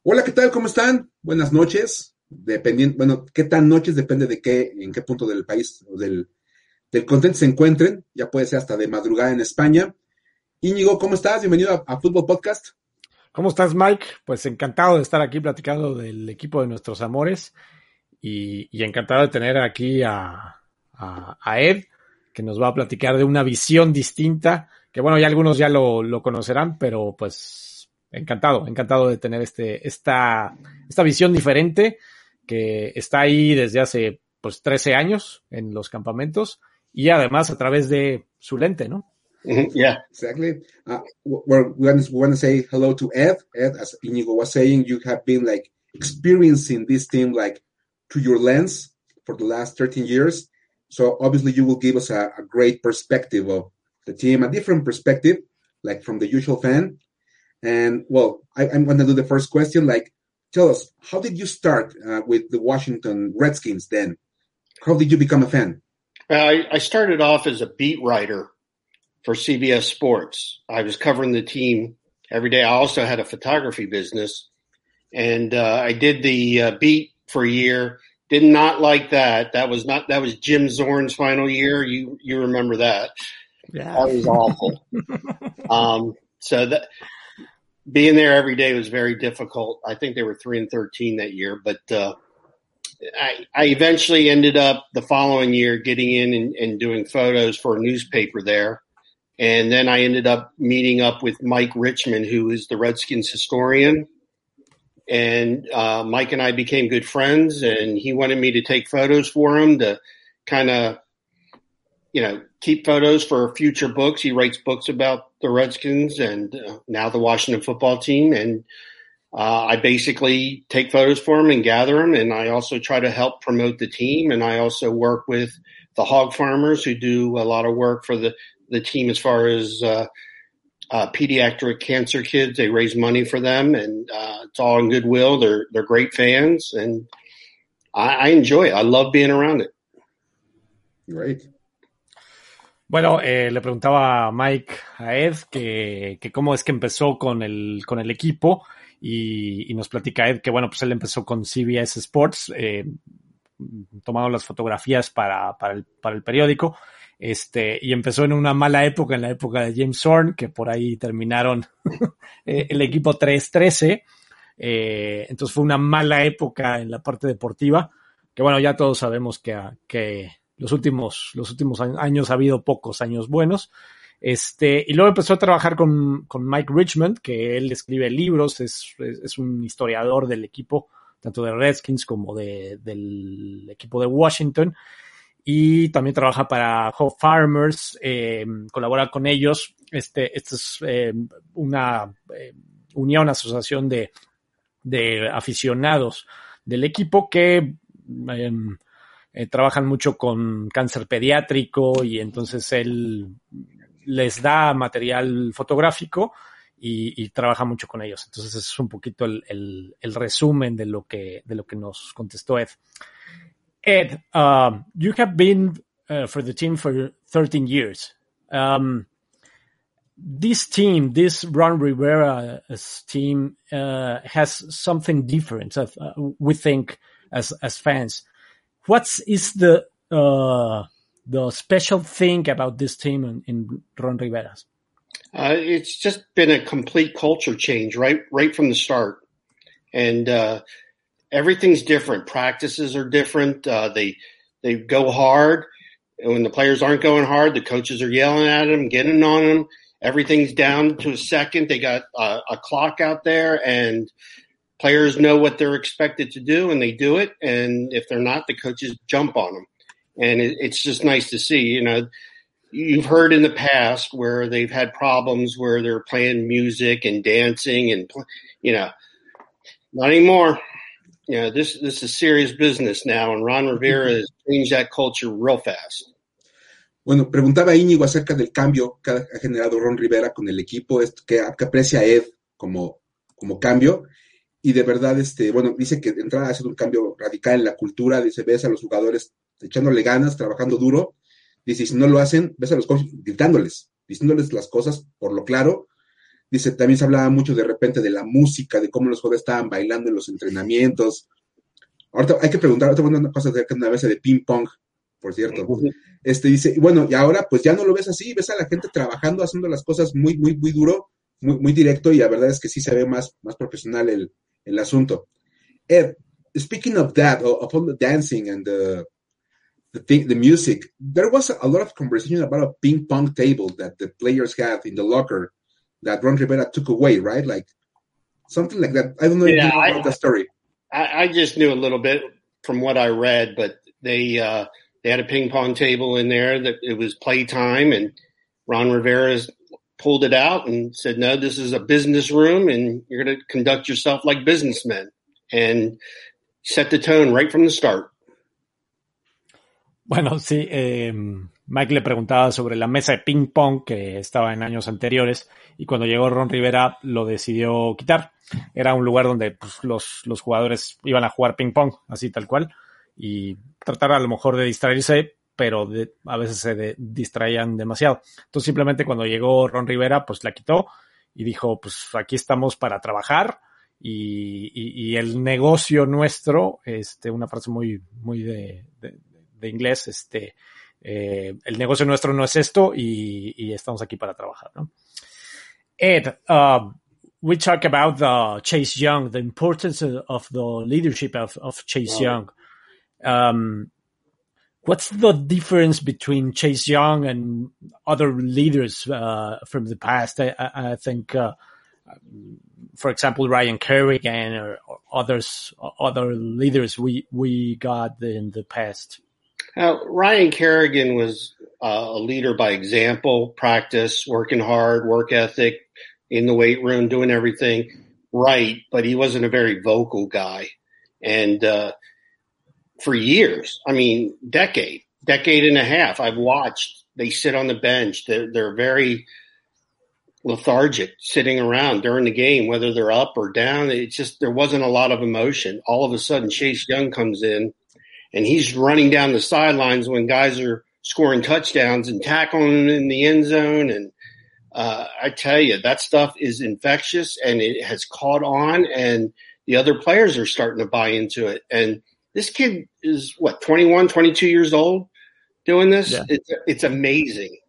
Hola, ¿qué tal? ¿Cómo están? Buenas noches. Bueno, qué tan noches depende de en qué punto del país o del continente se encuentren. Ya puede ser hasta de madrugada en España. Íñigo, ¿cómo estás? Bienvenido a Fútbol Podcast. ¿Cómo estás, Mike? Pues encantado de estar aquí platicando del equipo de nuestros amores y encantado de tener aquí a Ed, que nos va a platicar de una visión distinta, que bueno, ya algunos ya lo conocerán, pero pues encantado de tener esta visión diferente que está ahí desde hace pues 13 años en los campamentos y además a través de su lente, ¿no? Yeah, exactly. We want to say hello to Ed. Ed, as Inigo was saying, you have been like experiencing this team like through your lens for the last 13 years. So obviously you will give us a great perspective of the team, a different perspective, like from the usual fan. And well, I'm going to do the first question. Like, tell us, how did you start with the Washington Redskins then? How did you become a fan? I started off as a beat writer for CBS Sports. I was covering the team every day. I also had a photography business, and I did the beat for a year. Did not like that. That was Jim Zorn's final year. You remember that? Yeah. That was awful. So that being there every day was very difficult. I think they were 3-13 that year, but I eventually ended up the following year getting in and doing photos for a newspaper there. And then I ended up meeting up with Mike Richmond, who is the Redskins historian. And Mike and I became good friends, and he wanted me to take photos for him to kind of, keep photos for future books. He writes books about the Redskins and now the Washington football team. And I basically take photos for him and gather them. And I also try to help promote the team. And I also work with the hog farmers who do a lot of work for the team as far as pediatric cancer kids. They raise money for them, and it's all in goodwill. They're great fans, and I enjoy it. I love being around it. Great. Bueno, le preguntaba a Mike, a Ed, que cómo es que empezó con el equipo, y nos platica Ed que bueno, pues él empezó con CBS Sports, tomando las fotografías para el periódico. Y empezó en una mala época, en la época de James Zorn, que por ahí terminaron el equipo 3-13. Entonces fue una mala época en la parte deportiva, que bueno, ya todos sabemos que los últimos años ha habido pocos años buenos. Y luego empezó a trabajar con Mike Richmond, que él escribe libros, es un historiador del equipo, tanto de Redskins como del equipo de Washington. Y también trabaja para Hog Farmers, colabora con ellos. Esto es una asociación de aficionados del equipo que trabajan mucho con cáncer pediátrico, y entonces él les da material fotográfico y trabaja mucho con ellos. Entonces es un poquito el resumen de lo que nos contestó Ed. Ed, you have been for the team for 13 years. This Ron Rivera's team, has something different, we think, as fans. What is the special thing about this team in Ron Rivera's? It's just been a complete culture change, right from the start. And everything's different. Practices are different. They go hard. And when the players aren't going hard, the coaches are yelling at them, getting on them. Everything's down to a second. They got a clock out there, and players know what they're expected to do, and they do it. And if they're not, the coaches jump on them. And it's just nice to see. You've heard in the past where they've had problems where they're playing music and dancing and, not anymore. This is serious business now, and Ron Rivera has changed that culture real fast. Bueno, preguntaba a Íñigo acerca del cambio que ha generado Ron Rivera con el equipo, que aprecia a Ed como cambio, y de verdad, dice que de entrada ha sido un cambio radical en la cultura. Dice, ves a los jugadores echándole ganas, trabajando duro. Dice, y si no lo hacen, ves a los coaches gritándoles, diciéndoles las cosas por lo claro. Dice, también se hablaba mucho de repente de la música, de cómo los jugadores estaban bailando en los entrenamientos. Ahorita hay que preguntar una cosa acerca de una vez de ping pong, por cierto. Dice, y bueno, y ahora pues ya no lo ves así, ves a la gente trabajando, haciendo las cosas muy, muy, muy duro, muy, muy directo, y la verdad es que sí se ve más profesional el asunto. Ed, speaking of that, of all the dancing and the music, there was a lot of conversation about a ping pong table that the players had in the locker that Ron Rivera took away, right? Like something like that. I don't know if you know about the story. I just knew a little bit from what I read, but they had a ping pong table in there that it was playtime, and Ron Rivera pulled it out and said, no, this is a business room and you're going to conduct yourself like businessmen, and set the tone right from the start. Bueno, sí, Mike le preguntaba sobre la mesa de ping pong que estaba en años anteriores y cuando llegó Ron Rivera lo decidió quitar. Era un lugar donde pues, los jugadores iban a jugar ping pong, así tal cual, y tratar a lo mejor de distraerse, pero a veces se distraían demasiado. Entonces simplemente cuando llegó Ron Rivera pues la quitó y dijo pues aquí estamos para trabajar y el negocio nuestro, una frase muy, muy de inglés, el negocio nuestro no es esto y estamos aquí para trabajar, ¿no? Ed, we talk about Chase Young, the importance of the leadership of Chase Young. What's the difference between Chase Young and other leaders from the past? I think, for example, Ryan Kerrigan or other leaders we got in the past. Ryan Kerrigan was a leader by example, practice, working hard, work ethic, in the weight room, doing everything right, but he wasn't a very vocal guy. And for years, I mean, decade and a half, I've watched, they sit on the bench. They're very lethargic, sitting around during the game, whether they're up or down. It's just, there wasn't a lot of emotion. All of a sudden, Chase Young comes in, and he's running down the sidelines when guys are scoring touchdowns and tackling in the end zone. And I tell you, that stuff is infectious, and it has caught on, and the other players are starting to buy into it. And this kid is, 21, 22 years old doing this? Yeah. It's amazing.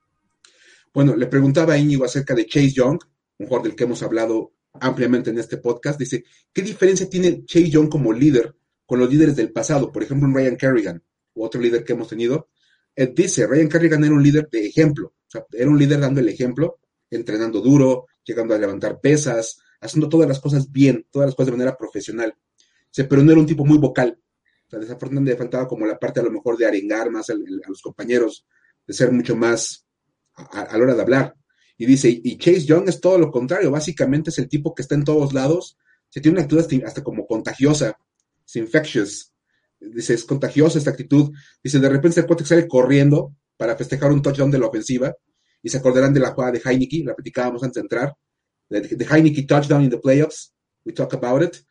Bueno, le preguntaba a Íñigo acerca de Chase Young, un jugador del que hemos hablado ampliamente en este podcast. Dice, ¿qué diferencia tiene Chase Young como líder con los líderes del pasado? Por ejemplo, en Ryan Kerrigan, u otro líder que hemos tenido. Él dice, Ryan Kerrigan era un líder de ejemplo. O sea, era un líder dando el ejemplo, entrenando duro, llegando a levantar pesas, haciendo todas las cosas bien, todas las cosas de manera profesional. Dice, pero no era un tipo muy vocal. O sea, desafortunadamente le faltaba como la parte a lo mejor de arengar más a los compañeros, de ser mucho más a la hora de hablar. Y dice, y Chase Young es todo lo contrario, básicamente es el tipo que está en todos lados, se tiene una actitud hasta como contagiosa, es infectious, dice, es contagiosa esta actitud, dice, de repente el cuate sale corriendo para festejar un touchdown de la ofensiva, y se acordarán de la jugada de Heinicke, la platicábamos antes de entrar, the Heinicke touchdown in the playoffs, we talk about it,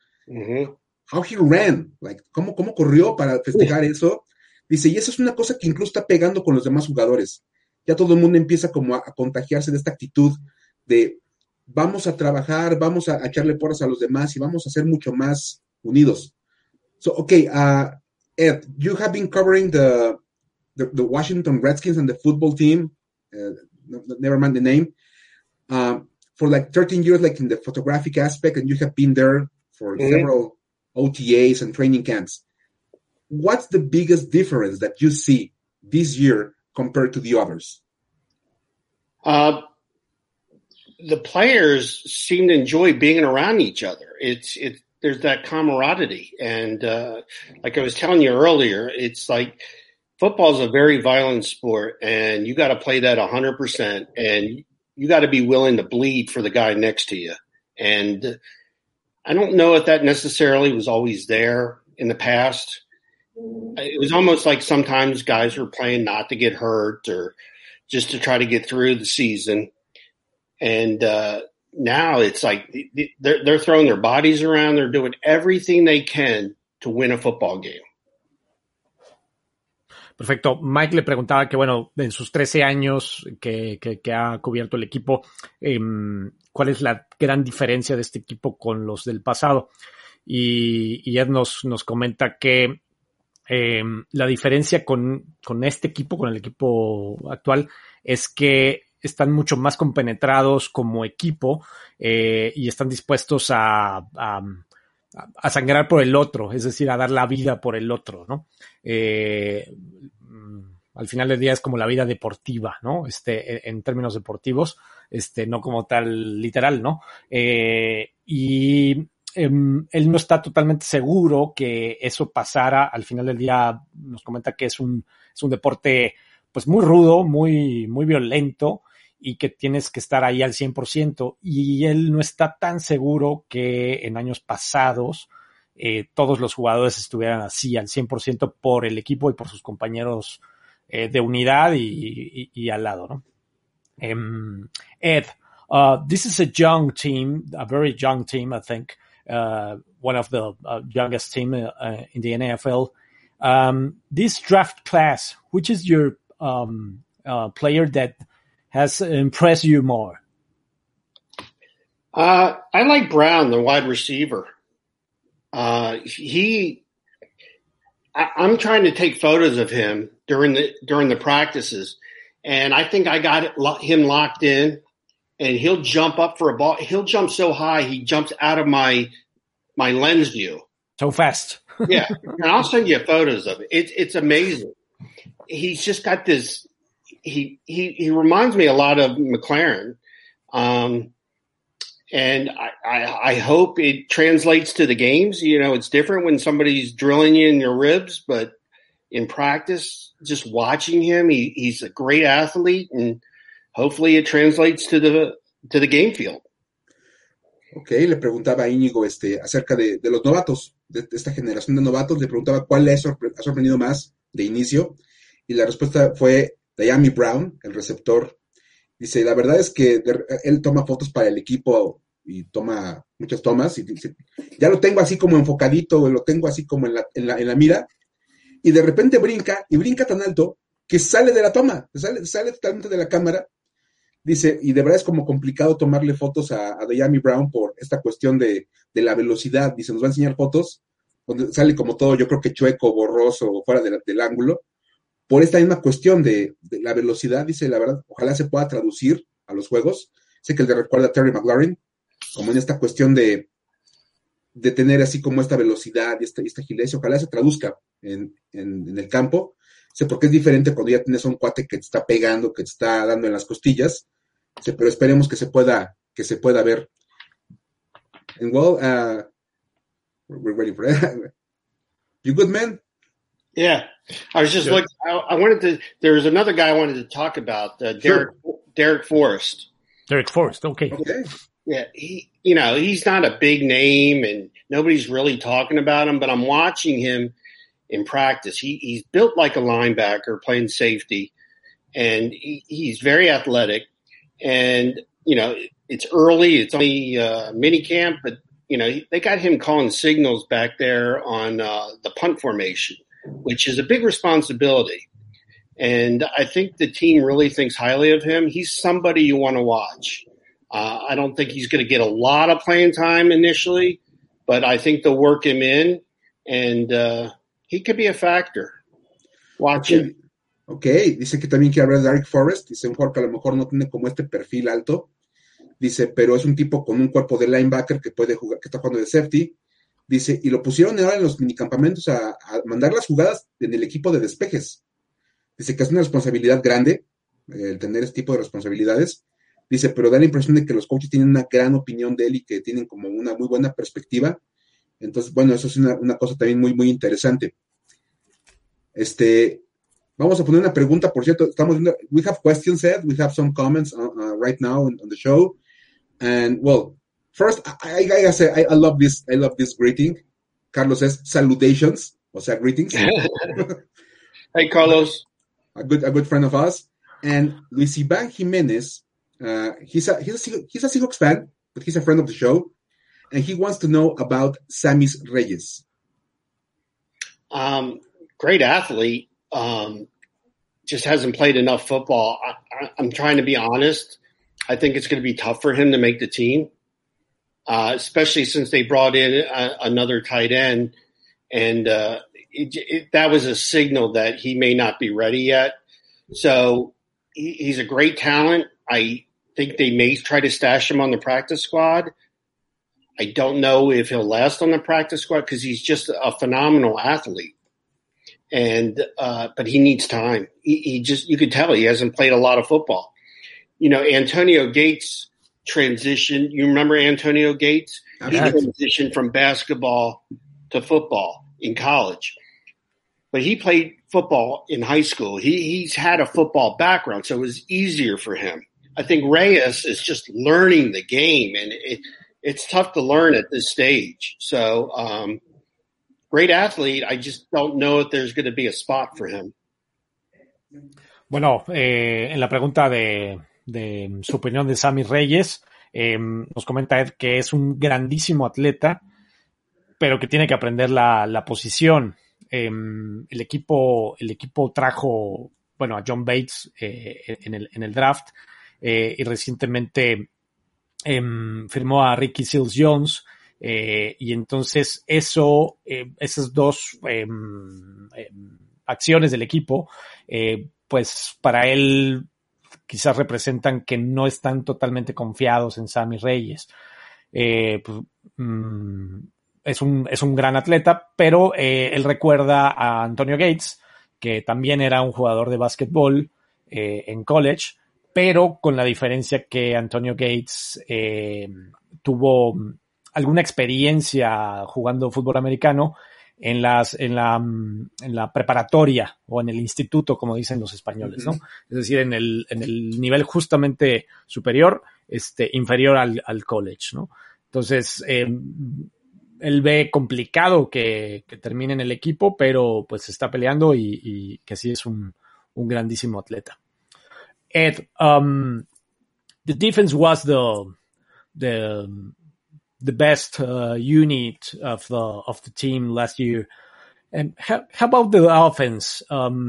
how he ran, like, cómo corrió para festejar eso, dice, y eso es una cosa que incluso está pegando con los demás jugadores. Ya todo el mundo empieza como a contagiarse de esta actitud de vamos a trabajar, vamos a echarle porras a los demás y vamos a ser mucho más unidos. So, okay, Ed, you have been covering the Washington Redskins and the football team, never mind the name, for like 13 years, like in the photographic aspect, and you have been there for several OTAs and training camps. What's the biggest difference that you see this year compared to the others? The players seem to enjoy being around each other. There's that camaraderie. And, like I was telling you earlier, it's like football is a very violent sport, and you got to play that 100%, and you got to be willing to bleed for the guy next to you. And I don't know if that necessarily was always there in the past. It was almost like sometimes guys were playing not to get hurt or just to try to get through the season. And now it's like they're throwing their bodies around. They're doing everything they can to win a football game. Perfecto. Mike le preguntaba que, bueno, en sus 13 años que ha cubierto el equipo, cuál es la gran diferencia de este equipo con los del pasado. Y Ed nos comenta que la diferencia con este equipo, con el equipo actual, es que están mucho más compenetrados como equipo y están dispuestos a sangrar por el otro, es decir, a dar la vida por el otro, ¿no? Al final del día es como la vida deportiva, ¿no? En términos deportivos, no como tal literal, ¿no? Él no está totalmente seguro que eso pasara. Al final del día nos comenta que es un deporte pues muy rudo, muy, muy violento y que tienes que estar ahí al 100%, y él no está tan seguro que en años pasados todos los jugadores estuvieran así al 100% por el equipo y por sus compañeros de unidad y al lado, ¿no? Ed, this is a young team, a very young team, I think. One of the youngest team in the NFL. This draft class, which is your player that has impressed you more? I like Brown, the wide receiver. I'm trying to take photos of him during the practices, and I think I got him locked in. And he'll jump up for a ball. He'll jump so high, he jumps out of my lens view. So fast. Yeah. And I'll send you photos of it. It's amazing. He's just got this, he reminds me a lot of McLaren. And I hope it translates to the games. You know, it's different when somebody's drilling you in your ribs, but in practice, just watching him, he's a great athlete, and hopefully it translates to the game field. Ok, le preguntaba a Íñigo acerca de los novatos, de esta generación de novatos, le preguntaba cuál le ha sorprendido más de inicio, y la respuesta fue Dyami Brown, el receptor. Dice, la verdad es que él toma fotos para el equipo y toma muchas tomas, y dice, ya lo tengo así como enfocadito, lo tengo así como en la mira, y de repente brinca tan alto que sale de la toma, sale totalmente de la cámara. Dice, y de verdad es como complicado tomarle fotos a Dyami Brown por esta cuestión de la velocidad. Dice, nos va a enseñar fotos donde sale como todo, yo creo que chueco, borroso, fuera del ángulo, por esta misma cuestión de la velocidad. Dice, la verdad, ojalá se pueda traducir a los juegos. Sé que le recuerda a Terry McLaurin, como en esta cuestión de tener así como esta velocidad y esta agilidad. Ojalá se traduzca en el campo. Sé porque es diferente cuando ya tienes a un cuate que te está pegando, que te está dando en las costillas. Sé, pero esperemos que se pueda ver. And well, we're waiting for that. You good, man? Yeah, I was just looking. I wanted to. There was another guy I wanted to talk about. Derek Forrest. Derek Forrest. Okay. Yeah, he's not a big name, and nobody's really talking about him. But I'm watching him in practice. He's built like a linebacker playing safety, and he's very athletic. And, it's early. It's only mini camp, but, they got him calling signals back there on the punt formation, which is a big responsibility. And I think the team really thinks highly of him. He's somebody you want to watch. I don't think he's going to get a lot of playing time initially, but I think they'll work him in, and he could be a factor. Watch him. Ok, dice que también quiere hablar de Derek Forrest. Dice un jugador que a lo mejor no tiene como este perfil alto. Dice, pero es un tipo con un cuerpo de linebacker que puede jugar, que está jugando de safety. Dice, y lo pusieron ahora en los minicampamentos a mandar las jugadas en el equipo de despejes. Dice que es una responsabilidad grande el tener este tipo de responsabilidades. Dice, pero da la impresión de que los coaches tienen una gran opinión de él y que tienen como una muy buena perspectiva. Entonces, bueno, eso es una cosa también muy, muy interesante. Vamos a poner una pregunta, por cierto, estamos viendo, we have questions, Ed, we have some comments right now on the show. And, well, first, I gotta say, I love this greeting. Carlos says, salutations, o sea, greetings. Hey, Carlos. A good friend of us. And Luis Iván Jimenez, he's a Seahawks fan, but he's a friend of the show. And he wants to know about Samis Reyes. Great athlete. Just hasn't played enough football. I'm trying to be honest. I think it's going to be tough for him to make the team, especially since they brought in another tight end. And that was a signal that he may not be ready yet. So he's a great talent. I think they may try to stash him on the practice squad. I don't know if he'll last on the practice squad because he's just a phenomenal athlete. And but he needs time. He just, you could tell he hasn't played a lot of football. You know, Antonio Gates transitioned. You remember Antonio Gates? He transitioned from basketball to football in college. But he played football in high school. He's had a football background, so it was easier for him. I think Reyes is just learning the game, and it's tough to learn at this stage. So, great athlete. I just don't know if there's going to be a spot for him. Bueno, en la pregunta de su opinión de Sammy Reyes, nos comenta Ed que es un grandísimo atleta, pero que tiene que aprender la posición. El equipo trajo, bueno, a John Bates en el draft, y recientemente firmó a Ricky Seals-Jones, y entonces esas dos acciones del equipo, pues para él quizás representan que no están totalmente confiados en Sammy Reyes. Es un gran atleta, pero él recuerda a Antonio Gates, que también era un jugador de básquetbol en college, pero con la diferencia que Antonio Gates tuvo alguna experiencia jugando fútbol americano en la preparatoria o en el instituto, como dicen los españoles, ¿no? Es decir, en el nivel justamente superior, inferior al college, ¿no? Entonces, él ve complicado que termine en el equipo, pero pues está peleando y que sí es un grandísimo atleta. Ed, the defense was the best unit of the team last year. And how about the offense?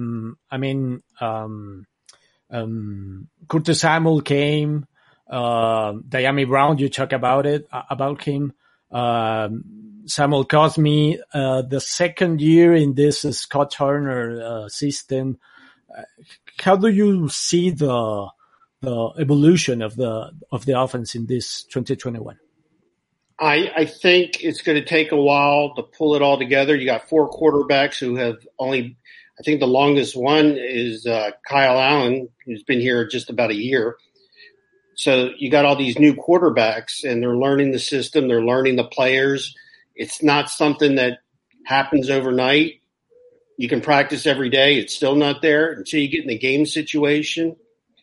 Curtis Samuel came, Dyami Brown, you talk about him. Samuel Cosme, the second year in this Scott Turner system. How do you see the evolution of the offense in this 2021? I think it's going to take a while to pull it all together. You got four quarterbacks who have only, I think the longest one is Kyle Allen, who's been here just about a year. So you got all these new quarterbacks, and they're learning the system. They're learning the players. It's not something that happens overnight. You can practice every day. It's still not there until you get in the game situation.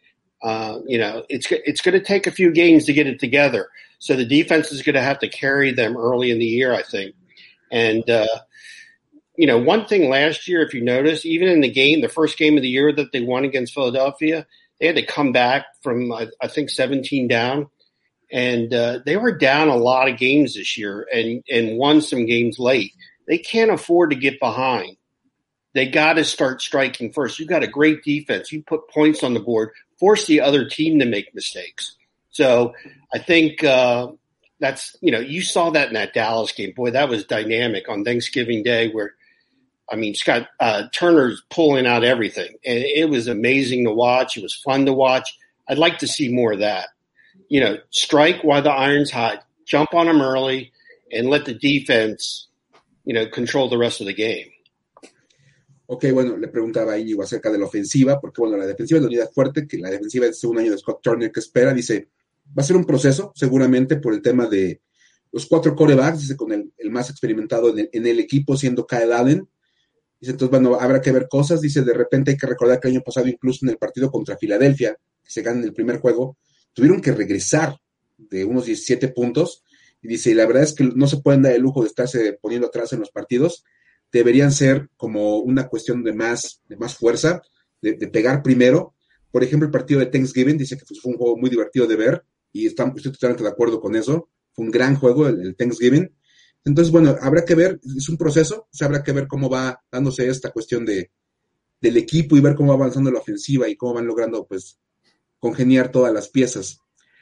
It's going to take a few games to get it together. So the defense is going to have to carry them early in the year, I think. And, one thing last year, if you notice, even in the first game of the year that they won against Philadelphia, they had to come back from, I think, 17 down. And they were down a lot of games this year and won some games late. They can't afford to get behind. They got to start striking first. You got a great defense. You put points on the board, force the other team to make mistakes. So I think you saw that in that Dallas game. Boy, that was dynamic on Thanksgiving Day where, Scott Turner's pulling out everything. And it was amazing to watch. It was fun to watch. I'd like to see more of that. Strike while the iron's hot, jump on them early, and let the defense, control the rest of the game. Ok, bueno, le preguntaba a Íñigo acerca de la ofensiva, porque bueno, la defensiva es la unidad fuerte, que la defensiva es el segundo año de Scott Turner que espera, dice, va a ser un proceso, seguramente por el tema de los 4 quarterbacks, dice, con el más experimentado en el equipo siendo Kyle Allen. Dice, entonces, bueno, habrá que ver cosas. Dice, de repente hay que recordar que el año pasado, incluso en el partido contra Filadelfia, que se gana en el primer juego, tuvieron que regresar de unos 17 puntos. Y dice, y la verdad es que no se pueden dar el lujo de estarse poniendo atrás en los partidos. Deberían ser como una cuestión de más fuerza, de pegar primero. Por ejemplo, el partido de Thanksgiving, dice que fue un juego muy divertido de ver, y estoy totalmente de acuerdo con eso. Fue un gran juego el Thanksgiving. Entonces, bueno, habrá que ver, es un proceso, o sea, habrá que ver cómo va dándose esta cuestión del equipo y ver cómo va avanzando la ofensiva y cómo van logrando, pues, congeniar todas las piezas.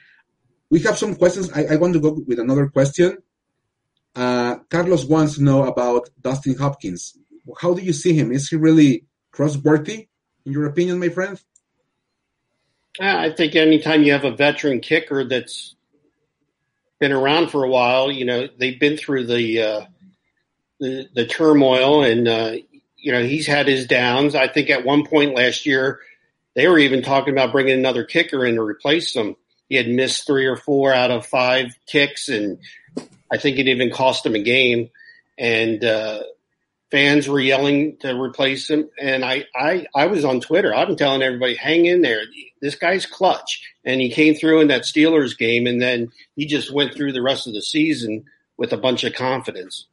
We have some questions. I want to go with another question. Carlos wants to know about Dustin Hopkins. How do you see him? Is he really trustworthy, in your opinion, my friend? I think anytime you have a veteran kicker that's been around for a while, they've been through the turmoil, and he's had his downs. I think at one point last year, they were even talking about bringing another kicker in to replace him. He had missed 3 or 4 out of 5 kicks, and I think it even cost him a game. And fans were yelling to replace him. And I was on Twitter. I've been telling everybody, hang in there. This guy's clutch. And he came through in that Steelers game, and then he just went through the rest of the season with a bunch of confidence.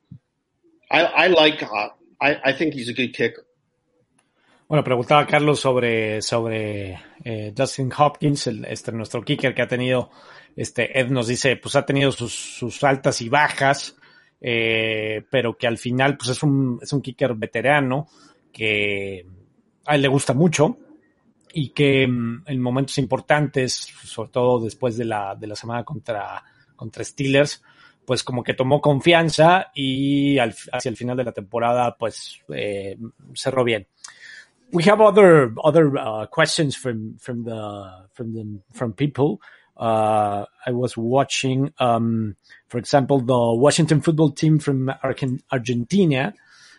I think he's a good kicker. Bueno, preguntaba Carlos sobre Dustin Hopkins, nuestro kicker que ha tenido, Ed nos dice, pues ha tenido sus altas y bajas, pero que al final pues es un kicker veterano que a él le gusta mucho y que en momentos importantes, sobre todo después de la semana contra Steelers, pues como que tomó confianza y hacia el final de la temporada pues cerró bien. We have other questions from people. I was watching, for example, the Washington football team from Argentina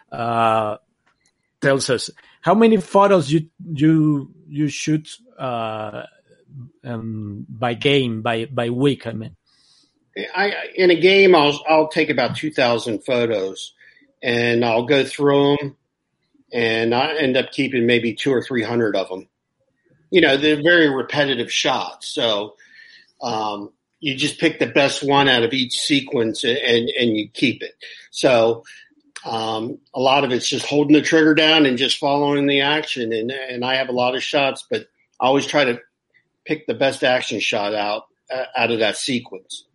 tells us how many photos you shoot by game, by week. I mean, in a game, I'll take about 2,000 photos, and I'll go through them. And I end up keeping maybe 200 or 300 of them. They're very repetitive shots. So you just pick the best one out of each sequence and you keep it. So a lot of it's just holding the trigger down and just following the action. And I have a lot of shots, but I always try to pick the best action shot out of that sequence.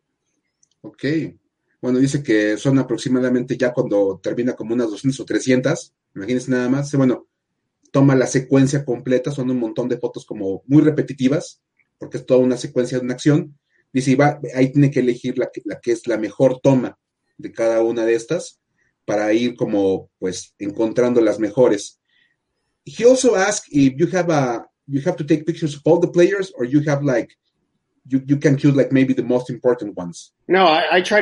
Okay. Bueno, dice que son aproximadamente ya cuando termina como unas 200 o 300. Imagínense nada más. Bueno, toma la secuencia completa, son un montón de fotos como muy repetitivas, porque es toda una secuencia de una acción. Dice, ahí tiene que elegir la que es la mejor toma de cada una de estas para ir como, pues, encontrando las mejores. He also asked if you have to take pictures of all the players, or you have like, you can choose like maybe the most important ones. No, I try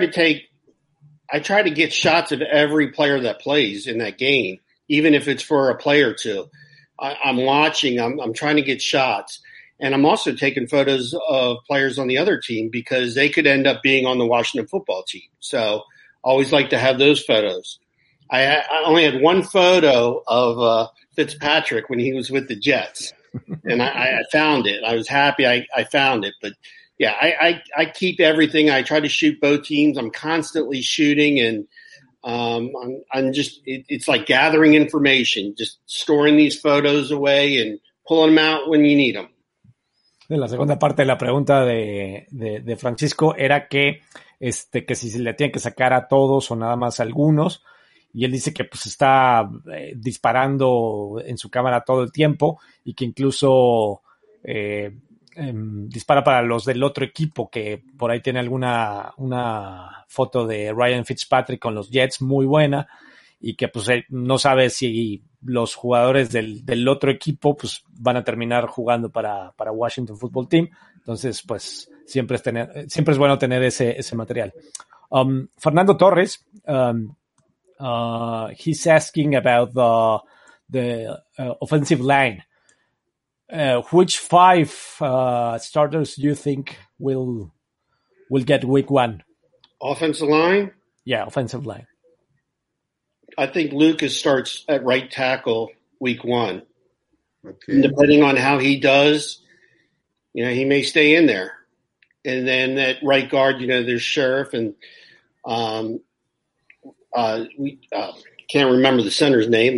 to get shots of every player that plays in that game, even if it's for a play or two. I'm watching, I'm trying to get shots. And I'm also taking photos of players on the other team because they could end up being on the Washington football team. So I always like to have those photos. I only had one photo of Fitzpatrick when he was with the Jets. And I found it. I was happy I found it. But yeah, I keep everything. I try to shoot both teams. I'm constantly shooting, and I'm just, it's like gathering information, just storing these photos away and pulling them out when you need them. La segunda parte de la pregunta de Francisco era que si se le tiene que sacar a todos o nada más a algunos, y él dice que pues está disparando en su cámara todo el tiempo y que incluso dispara para los del otro equipo, que por ahí tiene una foto de Ryan Fitzpatrick con los Jets muy buena, y que pues él no sabe si los jugadores del otro equipo pues van a terminar jugando para Washington Football Team. Entonces pues siempre es bueno tener ese material. Fernando Torres, he's asking about the offensive line. Which 5 starters do you think will get week 1? Offensive line? Yeah, offensive line. I think Lucas starts at right tackle week 1. Okay. Depending on how he does, he may stay in there. And then at right guard, there's Sheriff, and we can't remember the center's name.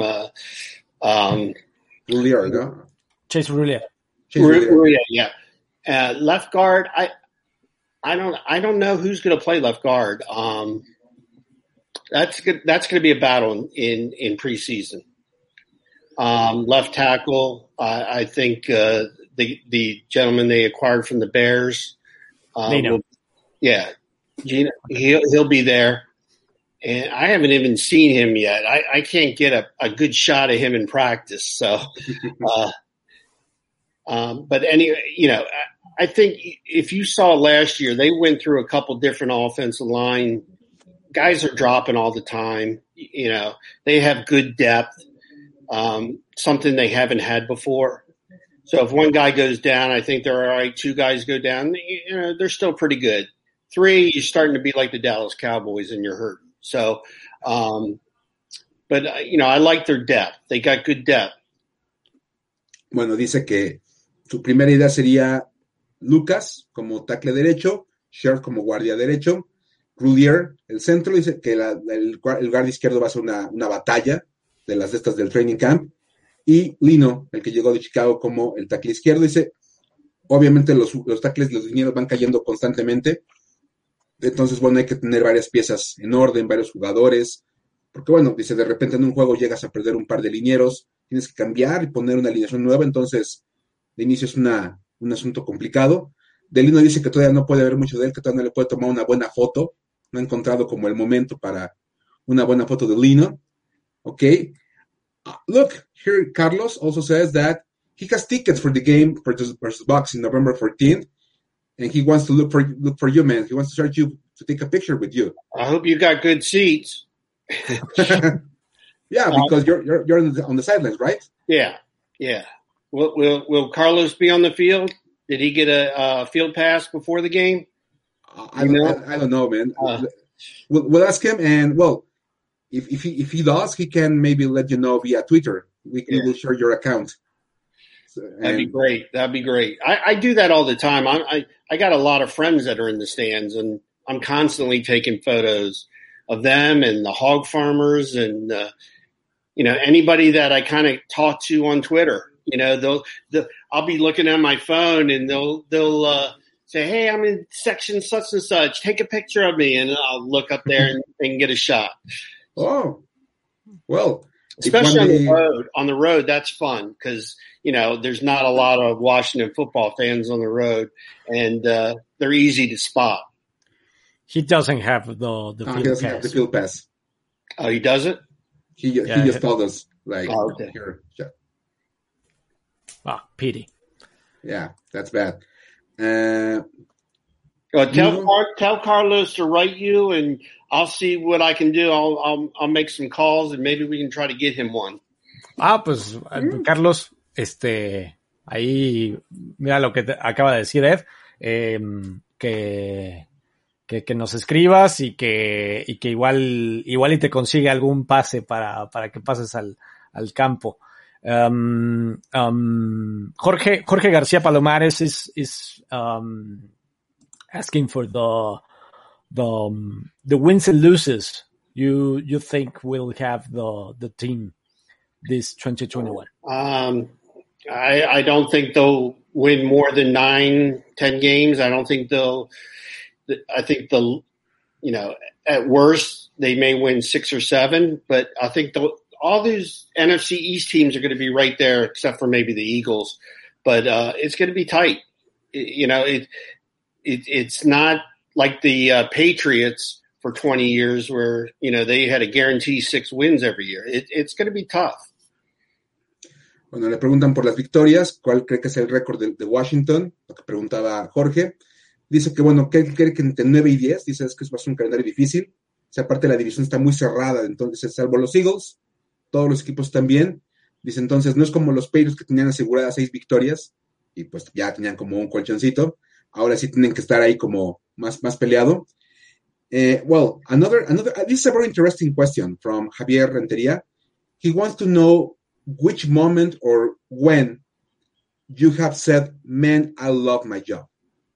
Roulier, no? Chase Roulier. Roulier, yeah. Left guard, I don't know who's going to play left guard. That's good. That's going to be a battle in preseason. Left tackle, I think the gentleman they acquired from the Bears, Lino. Yeah, Gino, he'll be there. And I haven't even seen him yet. I can't get a good shot of him in practice. So, but anyway, I think if you saw last year, they went through a couple different offensive line. Guys are dropping all the time. They have good depth, something they haven't had before. So if one guy goes down, I think they're all right. Two guys go down, they're still pretty good. Three, you're starting to be like the Dallas Cowboys and you're hurting. So, but I like their depth. They got good depth. Bueno, dice que su primera idea sería Lucas como tackle derecho, Scherf como guardia derecho, Rudier el centro. Dice que el guardia izquierdo va a ser una batalla de las estas del training camp, y Lino, el que llegó de Chicago, como el tackle izquierdo. Dice, obviamente los tackles, los linieros van cayendo constantemente. Entonces, bueno, hay que tener varias piezas en orden, varios jugadores, porque bueno, dice, de repente en un juego llegas a perder un par de linieros, tienes que cambiar y poner una alineación nueva, entonces de inicio es un asunto complicado. Delino dice que todavía no puede ver mucho de él, que todavía no le puede tomar una buena foto, no ha encontrado como el momento para una buena foto de Lino. Okay, look, here Carlos also says that he has tickets for the game versus Bucks in November 14th. And he wants to look for you, man. He wants to start you to take a picture with you. I hope you got good seats. Yeah, because you're on the sidelines, right? Yeah. Will Carlos be on the field? Did he get a field pass before the game? I don't know, man. We'll ask him, and well, if he does, he can maybe let you know via Twitter. We will share your account. That'd be great. I do that all the time. I got a lot of friends that are in the stands, and I'm constantly taking photos of them and the hog farmers and anybody that I kind of talk to on Twitter. I'll be looking at my phone and they'll say, "Hey, I'm in section such and such. Take a picture of me," and I'll look up there and get a shot. Oh, well. Especially on the road, that's fun because, there's not a lot of Washington football fans on the road, and they're easy to spot. He doesn't have the field he doesn't pass. have the field pass. Oh, he doesn't? He just told us, okay. Here. Yeah. Pity. Yeah, that's bad. Tell Carlos to write you, and I'll see what I can do. I'll make some calls, and maybe we can try to get him one. Pues Carlos, ahí mira lo que acaba de decir Ed, que nos escribas y que igual y te consigue algún pase para que pases al campo. Jorge García Palomares is asking for the wins and losses you think will have the team this 2021. I don't think they'll win more than 9-10 games. I think at worst they may win 6 or 7, but I think all these NFC East teams are going to be right there, except for maybe the Eagles. But it's going to be tight. It's not like the Patriots for 20 years where, they had a guarantee 6 wins every year. It's going to be tough. Bueno, le preguntan por las victorias, ¿cuál cree que es el récord de Washington? Lo que preguntaba Jorge. Dice que, bueno, ¿qué cree que entre 9 y 10? Dice, es que va a ser un calendario difícil. O sea, aparte la división está muy cerrada, entonces, salvo los Eagles, todos los equipos están bien. Dice, entonces, no es como los Patriots que tenían aseguradas 6 victorias y pues ya tenían como un colchoncito. Ahora sí tienen que estar ahí como más peleado. Well, this is a very interesting question from Javier Renteria. He wants to know which moment or when you have said, "Man, I love my job."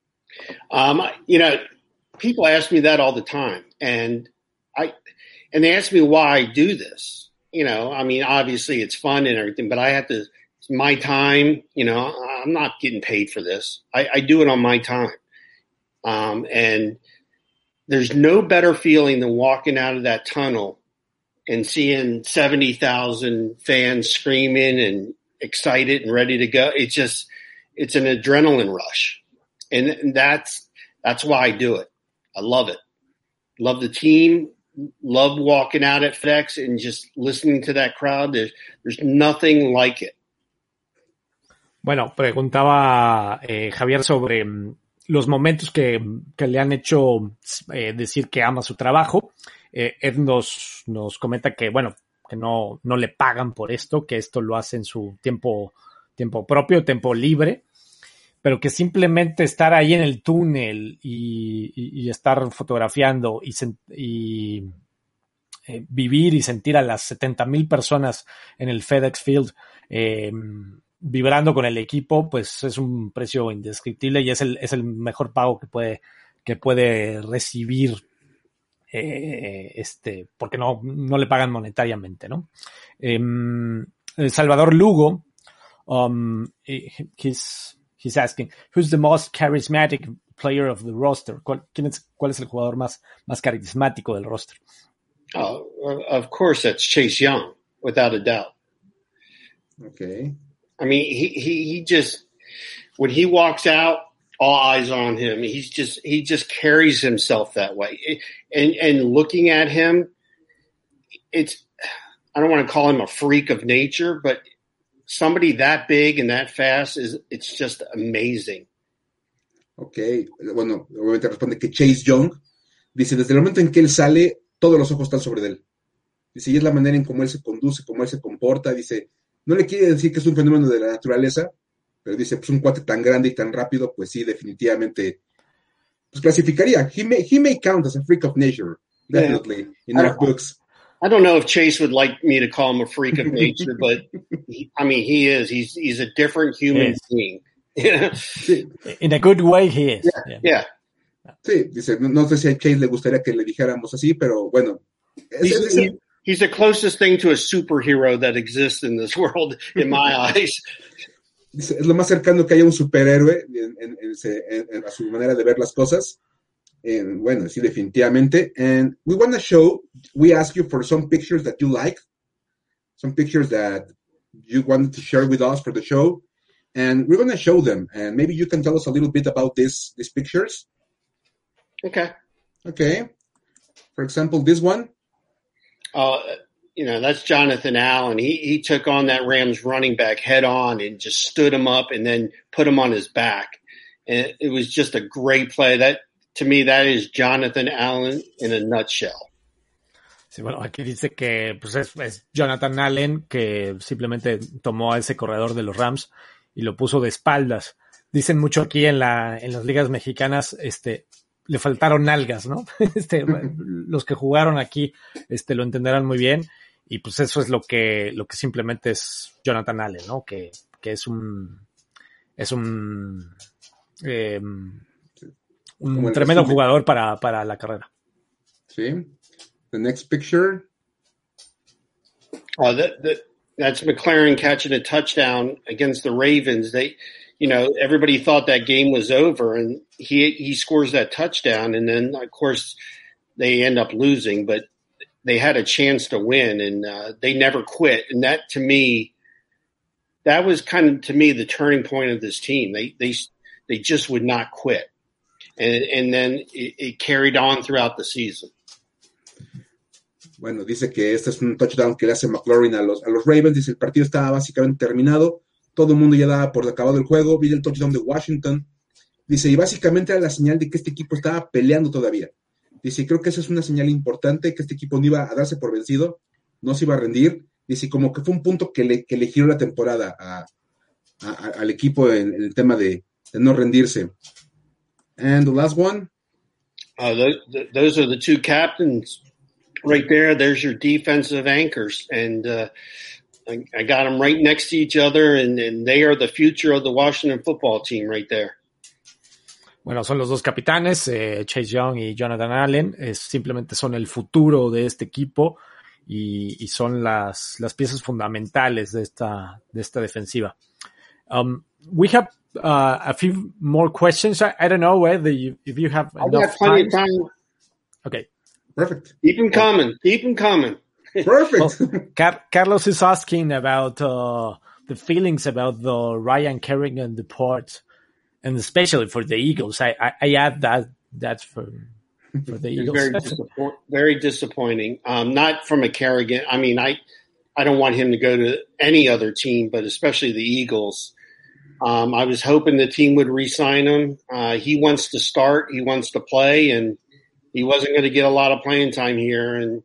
People ask me that all the time, and they ask me why I do this. Obviously it's fun and everything, but it's my time. I'm not getting paid for this. I do it on my time. And there's no better feeling than walking out of that tunnel and seeing 70,000 fans screaming and excited and ready to go. It's an adrenaline rush. And That's why I do it. I love it. Love the team. Love walking out at FedEx and just listening to that crowd. There's nothing like it. Bueno, preguntaba Javier sobre los momentos que le han hecho decir que ama su trabajo. Ed nos comenta que, bueno, que no le pagan por esto, que esto lo hace en su tiempo propio, tiempo libre, pero que simplemente estar ahí en el túnel y estar fotografiando y vivir y sentir a las 70,000 personas en el FedEx Field vibrando con el equipo, pues es un precio indescriptible y es el mejor pago que puede recibir, porque no le pagan monetariamente, ¿no? Salvador Lugo, he's asking, who's the most charismatic player of the roster? ¿Cuál es el jugador más carismático del roster? Of course, that's Chase Young, without a doubt. Okay. I mean, he just, when he walks out, all eyes are on him. He just carries himself that way. And looking at him, I don't want to call him a freak of nature, but somebody that big and that fast it's just amazing. Okay. Bueno, obviamente responde que Chase Young dice, desde el momento en que él sale, todos los ojos están sobre él. Dice, y es la manera en cómo él se conduce, cómo él se comporta. Dice, no le quiere decir que es un fenómeno de la naturaleza, pero dice, pues un cuate tan grande y tan rápido, pues sí, definitivamente, pues clasificaría. He may count as a freak of nature, definitely, in our books. I don't know if Chase would like me to call him a freak of nature, but he is. He's a different human being. Sí. In a good way, he is. Yeah. Sí, dice, no sé si a Chase le gustaría que le dijéramos así, pero bueno. He's the closest thing to a superhero that exists in this world, in my eyes. Dice, es lo más cercano que haya un superhéroe a su manera de ver las cosas. Bueno, sí, definitivamente. And we ask you for some pictures that you like, some pictures that you wanted to share with us for the show. And we're going to show them. And maybe you can tell us a little bit about these pictures. Okay. For example, this one. That's Jonathan Allen. He took on that Rams running back head on and just stood him up and then put him on his back. And it was just a great play. That, to me, that is Jonathan Allen in a nutshell. Sí, bueno, aquí dice que pues es Jonathan Allen que simplemente tomó a ese corredor de los Rams y lo puso de espaldas. Dicen mucho aquí en las ligas mexicanas, le faltaron nalgas, ¿no? Los que jugaron aquí, lo entenderán muy bien. Y pues eso es lo que simplemente es Jonathan Allen, ¿no? Que es un tremendo jugador para la carrera. Sí. The next picture. That's McLaren catching a touchdown against the Ravens. Everybody thought that game was over, and he scores that touchdown, and then of course they end up losing, but they had a chance to win, and they never quit. And that, to me, that was kind of, to me, the turning point of this team. They just would not quit, and then it carried on throughout the season. Bueno, dice que este es un touchdown que le hace McLaurin a los Ravens. Dice, el partido estaba básicamente terminado. Todo el mundo ya daba por acabado el juego. Viene el touchdown de Washington. Dice, y básicamente era la señal de que este equipo estaba peleando todavía. Dice, creo que esa es una señal importante, que este equipo no iba a darse por vencido, no se iba a rendir. Dice, como que fue un punto que le giró la temporada al equipo en el tema de no rendirse. And the last one. Those are the two captains right there. There's your defensive anchors. And I got them right next to each other, and they are the future of the Washington football team right there. Bueno, son los dos capitanes, Chase Young y Jonathan Allen. Simplemente son el futuro de este equipo y son las piezas fundamentales de esta defensiva. We have a few more questions. I don't know whether if you have enough time. Okay. Perfect. Keep them coming. Perfect. Well, Carlos is asking about the feelings about the Ryan Kerrigan deport. and especially for the Eagles. I add that for the Eagles. Very disappointing. Not from a Kerrigan. I mean, I don't want him to go to any other team, but especially the Eagles. I was hoping the team would re-sign him. He wants to start. He wants to play, and he wasn't going to get a lot of playing time here. And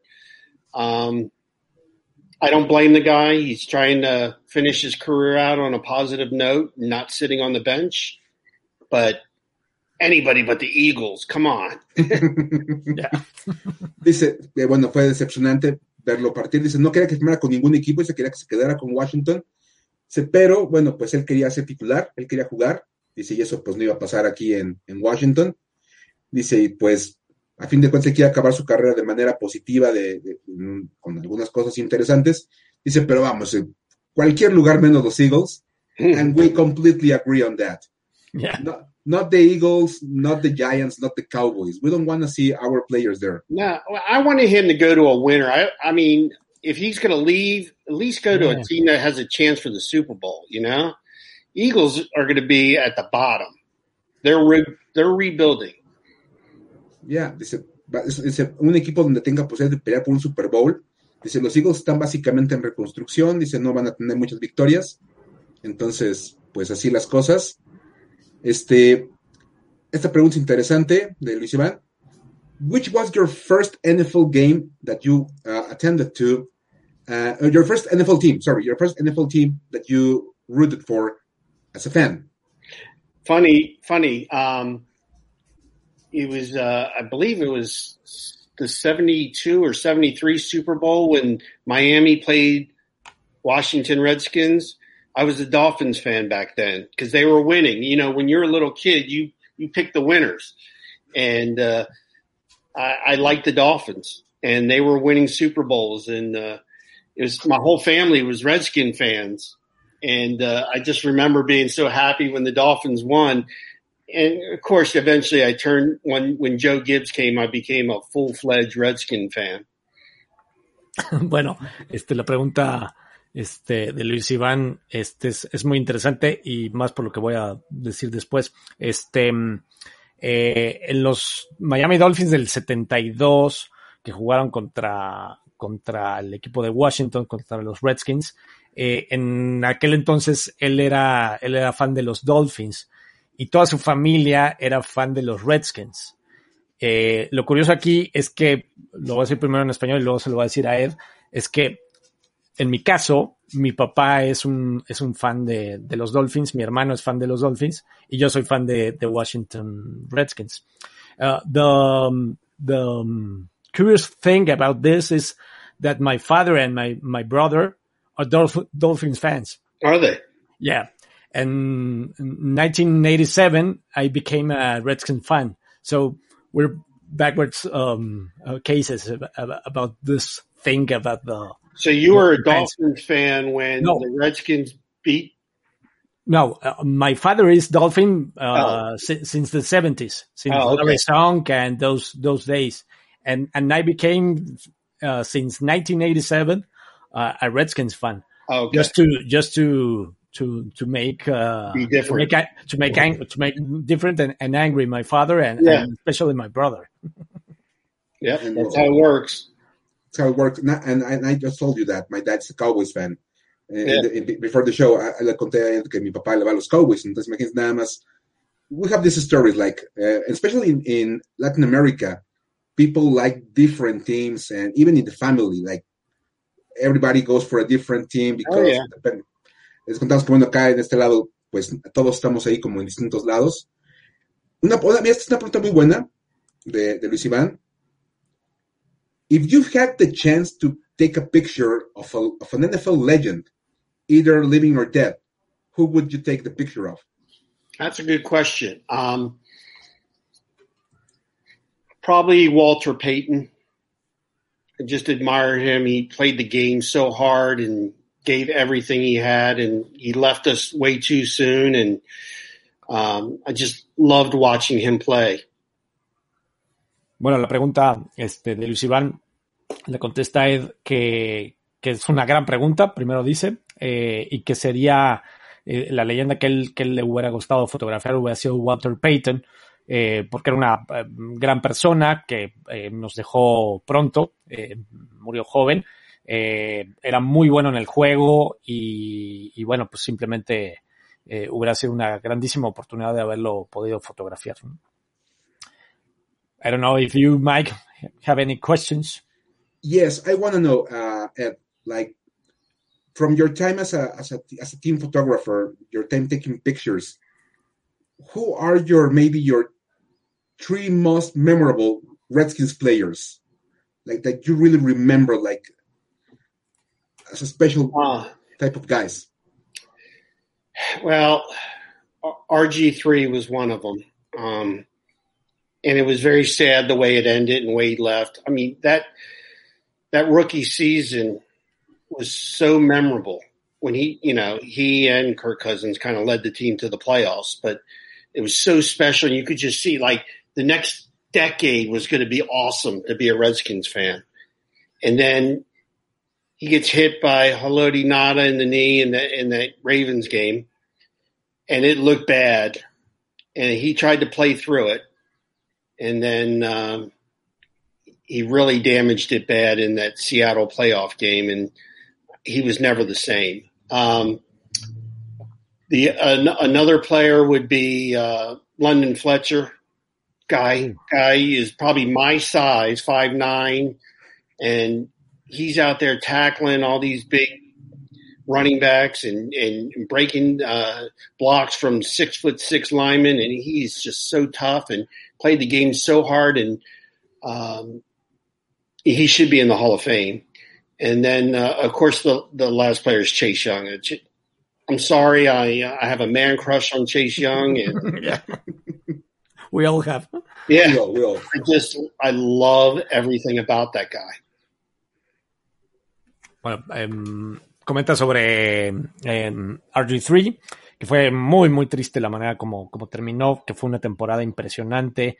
I don't blame the guy. He's trying to finish his career out on a positive note, not sitting on the bench. But anybody but the Eagles, come on. Dice, bueno, fue decepcionante verlo partir. Dice, no quería que firmara con ningún equipo, dice, quería que se quedara con Washington. Dice, pero, bueno, pues él quería ser titular, él quería jugar. Dice, y eso pues no iba a pasar aquí en Washington. Dice, y pues, a fin de cuentas, quiere acabar su carrera de manera positiva, con algunas cosas interesantes. Dice, pero vamos, cualquier lugar menos los Eagles. And we completely agree on that. Yeah. Not the Eagles, not the Giants, not the Cowboys. We don't want to see our players there. No, I wanted him to go to a winner. I mean, if he's going to leave, at least go to a team that has a chance for the Super Bowl, you know? Eagles are going to be at the bottom. They're rebuilding. Yeah, dice, un equipo donde tenga posibilidad de pelear por un Super Bowl. Dice, los Eagles están básicamente en reconstrucción. Dice, no van a tener muchas victorias. Entonces, pues así las cosas. Esta pregunta interesante de Luis Iván. Which was your first NFL game that you attended to? Your first NFL team that you rooted for as a fan? Funny. It was, I believe it was the 72 or 73 Super Bowl when Miami played Washington Redskins. I was a Dolphins fan back then because they were winning. You know, when you're a little kid, you pick the winners. And I liked the Dolphins. And they were winning Super Bowls. And it was my whole family was Redskin fans. And I just remember being so happy when the Dolphins won. And, of course, eventually I turned – when Joe Gibbs came, I became a full-fledged Redskin fan. Bueno, la pregunta de Luis Iván es muy interesante y más por lo que voy a decir después. En los Miami Dolphins del 72, que jugaron contra el equipo de Washington, contra los Redskins, en aquel entonces él era fan de los Dolphins. Y toda su familia era fan de los Redskins. Lo curioso aquí es que, lo voy a decir primero en español y luego se lo voy a decir a Ed, es que en mi caso, mi papá es un fan de los Dolphins, mi hermano es fan de los Dolphins y yo soy fan de Washington Redskins. The curious thing about this is that my father and my brother are Dolphins fans. Are they? Yeah. And in 1987, I became a Redskins fan. So we're backwards cases about this thing about the. So you were a Dolphins fan when the Redskins beat? No, my father is Dolphin since the 70s, since Larry Song and those days, and I became since 1987 a Redskins fan. Okay. Just to make be different, to make different and angry my father and especially my brother. Yeah, that's how it works. That's how it works. And I just told you that my dad's a Cowboys fan. Before the show, I le conté a él que mi papá le va a los Cowboys. Entonces, imagínate nada más. We have these stories, like, especially in Latin America, people like different teams, and even in the family, like, everybody goes for a different team because les contamos que, bueno, acá en este lado, pues todos estamos ahí como en distintos lados. Mira, esta es una pregunta muy buena de Luis Iván. If you had the chance to take a picture of an NFL legend, either living or dead, who would you take the picture of? That's a good question. Probably Walter Payton. I just admire him. He played the game so hard and gave everything he had, and he left us way too soon. And I just loved watching him play. Bueno, la pregunta de Luis Iván le contesta Ed que es una gran pregunta, primero dice, y que sería la leyenda que él le hubiera gustado fotografiar hubiera sido Walter Payton, porque era una gran persona que nos dejó pronto, murió joven, era muy bueno en el juego y bueno, pues simplemente hubiera sido una grandísima oportunidad de haberlo podido fotografiar. I don't know if you, Mike, have any questions. Yes, I want to know, Ed, like from your time as a team photographer, your time taking pictures, who are your three most memorable Redskins players, like that you really remember, like as a special type of guys? Well, RG3 was one of them. And it was very sad the way it ended and Wade left. I mean, that rookie season was so memorable when he and Kirk Cousins kind of led the team to the playoffs, but it was so special. And you could just see like the next decade was going to be awesome to be a Redskins fan. And then he gets hit by Haloti Ngata in the knee in that Ravens game, and it looked bad. And he tried to play through it. And then he really damaged it bad in that Seattle playoff game, and he was never the same. Another player would be London Fletcher. Guy is probably my size, 5'9", and he's out there tackling all these big running backs and breaking blocks from 6'6" linemen, and he's just so tough and played the game so hard, and he should be in the Hall of Fame. And then, of course, the last player is Chase Young. I'm sorry, I have a man crush on Chase Young. And, yeah. We all have. Yeah, we all. I love everything about that guy. Bueno, comenta sobre RG3, que fue muy, muy triste la manera como terminó, que fue una temporada impresionante,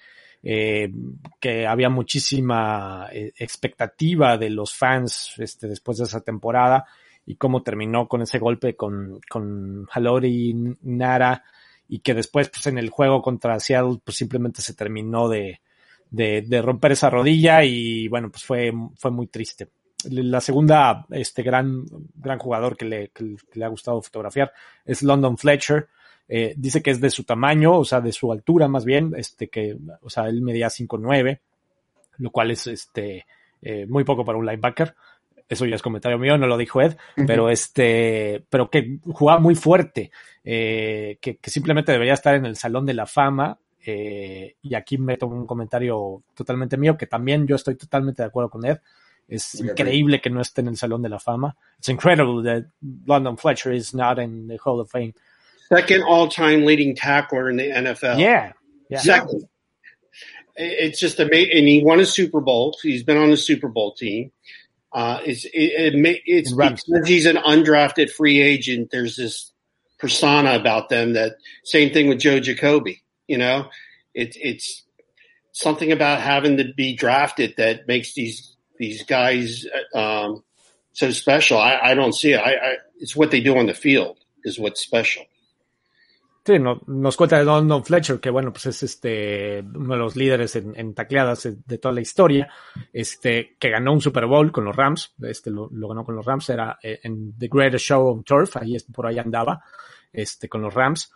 que había muchísima expectativa de los fans después de esa temporada, y cómo terminó con ese golpe con Haloti Ngata, y que después pues en el juego contra Seattle pues simplemente se terminó de romper esa rodilla, y bueno, pues fue muy triste. La segunda gran jugador que le ha gustado fotografiar es London Fletcher. Dice que es de su tamaño, o sea, de su altura más bien, o sea, él medía 5'9", lo cual es muy poco para un linebacker. Eso ya es comentario mío, no lo dijo Ed, uh-huh. pero que jugaba muy fuerte, que simplemente debería estar en el Salón de la Fama. Y aquí meto un comentario totalmente mío, que también yo estoy totalmente de acuerdo con Ed. Es increíble que no esté en el Salón de la Fama. It's incredible that London Fletcher is not in the Hall of Fame. Second all-time leading tackler in the NFL. Yeah. Second. It's just amazing. And he won a Super Bowl. He's been on the Super Bowl team. It's because he's an undrafted free agent. There's this persona about them that same thing with Joe Jacoby. You know, it's something about having to be drafted that makes these guys so special. I don't see it. It's what they do on the field is what's special. Sí, nos cuenta de London Fletcher, que bueno, pues es uno de los líderes en tacleadas de toda la historia, que ganó un Super Bowl con los Rams, lo ganó con los Rams, era en The Greatest Show on Turf, por ahí andaba, con los Rams,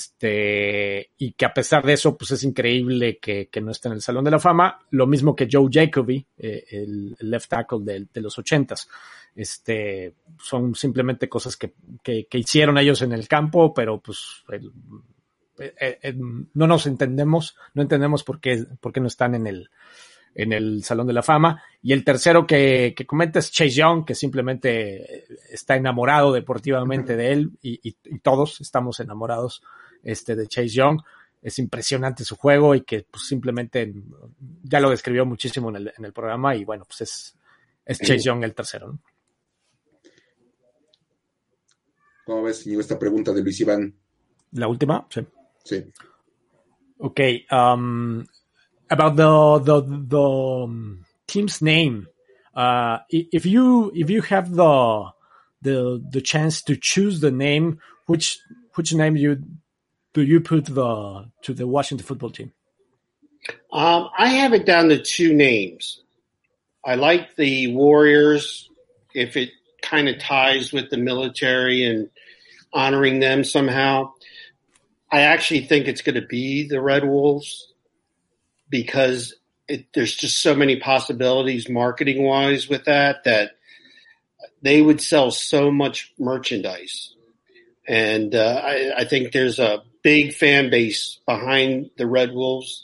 y que a pesar de eso, pues es increíble que no esté en el Salón de la Fama, lo mismo que Joe Jacoby, el left tackle de los 80s. Son simplemente cosas que hicieron ellos en el campo, pero pues no entendemos por qué no están en el Salón de la Fama. Y el tercero que comenta es Chase Young, que simplemente está enamorado deportivamente de él, y todos estamos enamorados de Chase Young. Es impresionante su juego, y que pues simplemente ya lo describió muchísimo en el programa, y bueno, pues es Chase Young el tercero, ¿no? ¿Cómo ves, señor, esta pregunta de Luis Iván? ¿La última? Sí. Sí. Okay. About the team's name. If you have the chance to choose the name, which name do you put to the Washington football team? I have it down to two names. I like the Warriors if it kind of ties with the military and honoring them somehow. I actually think it's going to be the Red Wolves because there's just so many possibilities marketing-wise with that they would sell so much merchandise. And I think there's a big fan base behind the Red Wolves.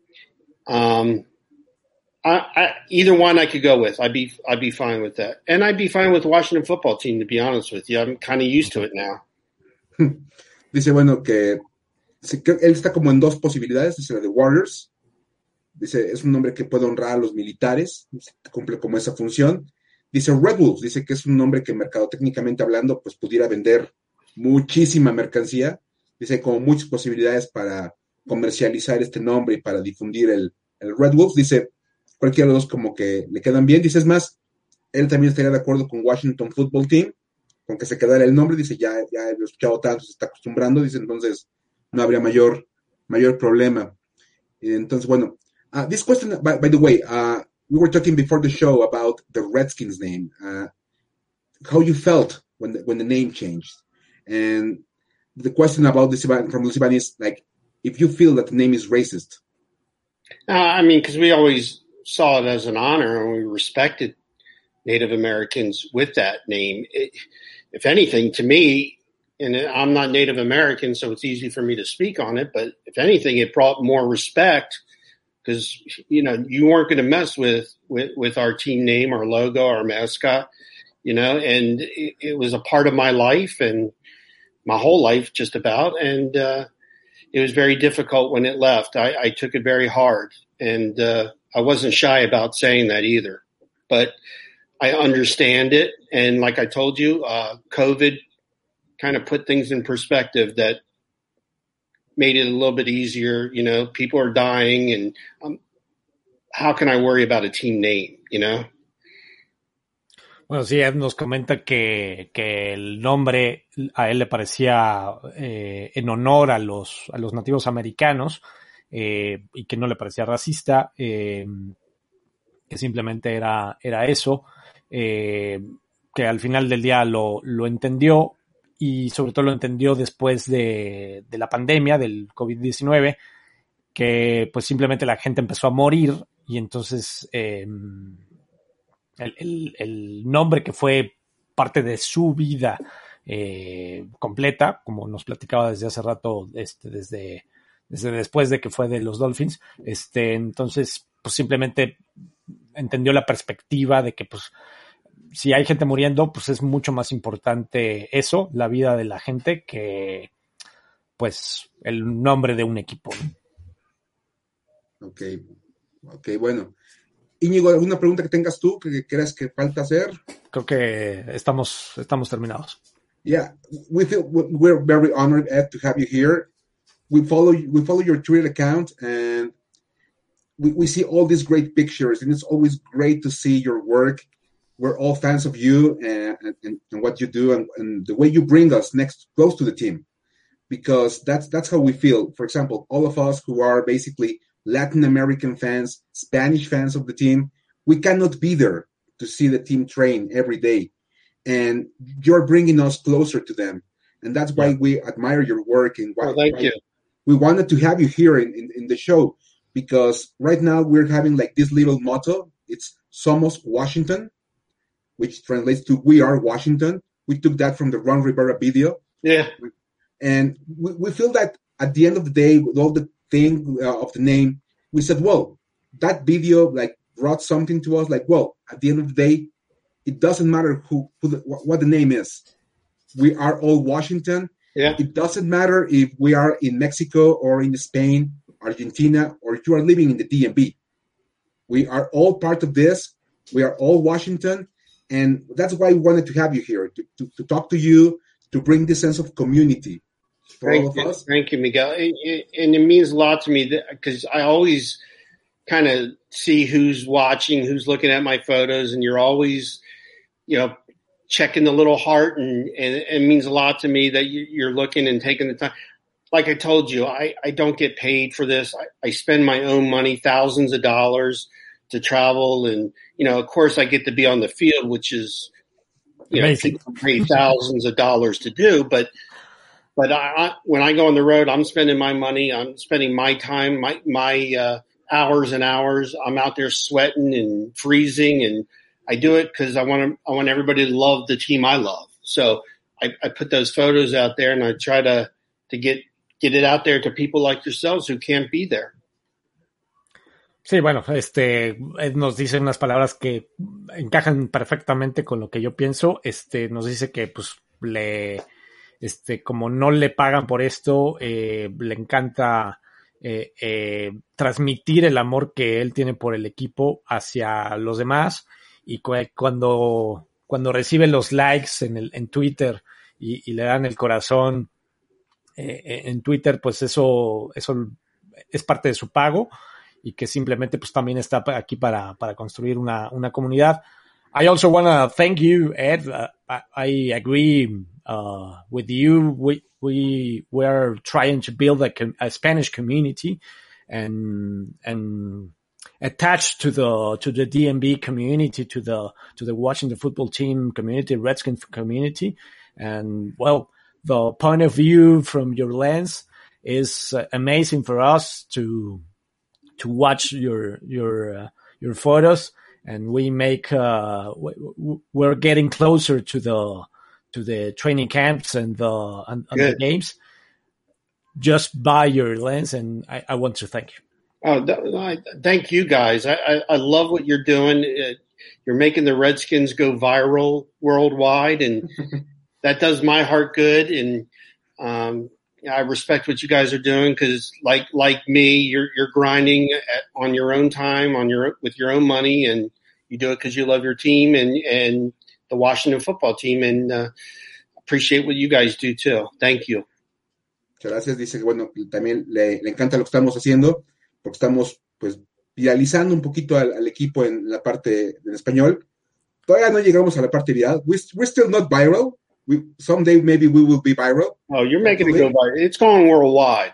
Either one I could go with. I'd be fine with that. And I'd be fine with Washington football team, to be honest with you. I'm kind of used to it now. Dice, bueno, que él está como en dos posibilidades. Dice la de Warriors. Dice, es un nombre que puede honrar a los militares. Cumple como esa función. Dice Red Wolves. Dice que es un nombre que mercadotécnicamente hablando, pues pudiera vender muchísima mercancía. Dice, como muchas posibilidades para comercializar este nombre y para difundir el Red Wolves. Dice, cualquiera de los dos como que le quedan bien. Dice, es más, él también estaría de acuerdo con Washington Football Team, con que se quedara el nombre. Dice, ya lo he escuchado tanto, se está acostumbrando. Dice, entonces no habría mayor problema. Entonces, bueno, this question, by the way, we were talking before the show about the Redskins name, how you felt when the name changed. And the question about this from Luciban is, like, if you feel that the name is racist. I mean, because we always saw it as an honor and we respected Native Americans with that name. If anything, to me, and I'm not Native American, so it's easy for me to speak on it, but if anything, it brought more respect because, you know, you weren't going to mess with our team name, our logo, our mascot, you know, and it was a part of my life and my whole life just about. And it was very difficult when it left. I took it very hard and I wasn't shy about saying that either, but I understand it. And like I told you, COVID kind of put things in perspective that made it a little bit easier. You know, people are dying and how can I worry about a team name, you know? Bueno, sí, Ed nos comenta que el nombre a él le parecía en honor a los nativos americanos y que no le parecía racista, que simplemente era eso, que al final del día lo entendió y sobre todo lo entendió después de la pandemia, del COVID-19, que pues simplemente la gente empezó a morir y entonces el nombre que fue parte de su vida completa, como nos platicaba desde hace rato, desde después de que fue de los Dolphins, entonces pues simplemente entendió la perspectiva de que pues si hay gente muriendo, pues es mucho más importante eso, la vida de la gente, que pues el nombre de un equipo. Ok, bueno. Íñigo, ¿alguna pregunta que tengas tú que creas que falta hacer? Creo que estamos terminados. Yeah, we're very honored, Ed, to have you here. We follow your Twitter account and we see all these great pictures, and it's always great to see your work. We're all fans of you and what you do and the way you bring us close to the team, because that's how we feel. For example, all of us who are basically Latin American fans, Spanish fans of the team, we cannot be there to see the team train every day. And you're bringing us closer to them. And that's why we admire your work. And why, thank you. We wanted to have you here in the show, because right now we're having like this little motto. It's Somos Washington, which translates to We Are Washington. We took that from the Ron Rivera video. Yeah. And we feel that at the end of the day, with all the thing of the name, we said, well, that video like brought something to us. Like, well, at the end of the day, it doesn't matter what the name is. We are all Washington. Yeah. It doesn't matter if we are in Mexico or in Spain, Argentina, or you are living in the DMV. We are all part of this. We are all Washington. And that's why we wanted to have you here, to talk to you, to bring this sense of community for all of us. Thank you, Miguel. And it means a lot to me because I always kind of see who's watching, who's looking at my photos, and you're always, you know, checking the little heart, and it means a lot to me that you're looking and taking the time. Like I told you, I don't get paid for this. I spend my own money, thousands of dollars to travel. And, of course I get to be on the field, which is, people pay thousands of dollars to do. But when I go on the road, I'm spending my money. I'm spending my time, my hours and hours. I'm out there sweating and freezing. And I do it because I want everybody to love the team I love. So I put those photos out there, and I try to get it out there to people like yourselves who can't be there. Sí, bueno, Ed nos dice unas palabras que encajan perfectamente con lo que yo pienso. Nos dice que pues como no le pagan por esto, le encanta transmitir el amor que él tiene por el equipo hacia los demás, y cuando recibe los likes en Twitter y le dan el corazón en Twitter, pues eso es parte de su pago, y que simplemente pues también está aquí para construir una comunidad. I also want to thank you, Ed. I agree with you. We are trying to build a Spanish community and attached to the DMV community, to the Washington football team community, Redskins community. And well, the point of view from your lens is amazing for us to watch your photos, and we make we're getting closer to the training camps and the games just by your lens, and I want to thank you. Oh, thank you guys. I love what you're doing. You're making the Redskins go viral worldwide, and that does my heart good. And I respect what you guys are doing, because like me, you're grinding on your own time, with your own money, and you do it because you love your team and the Washington football team, and appreciate what you guys do too. Thank you. Muchas gracias. Dice que bueno, también le encanta lo que estamos haciendo, porque estamos pues viralizando un poquito al equipo en la parte en español. Todavía no llegamos a la parte viral. We're still not viral. Someday maybe we will be viral. Oh, you're making it go viral. It's going worldwide.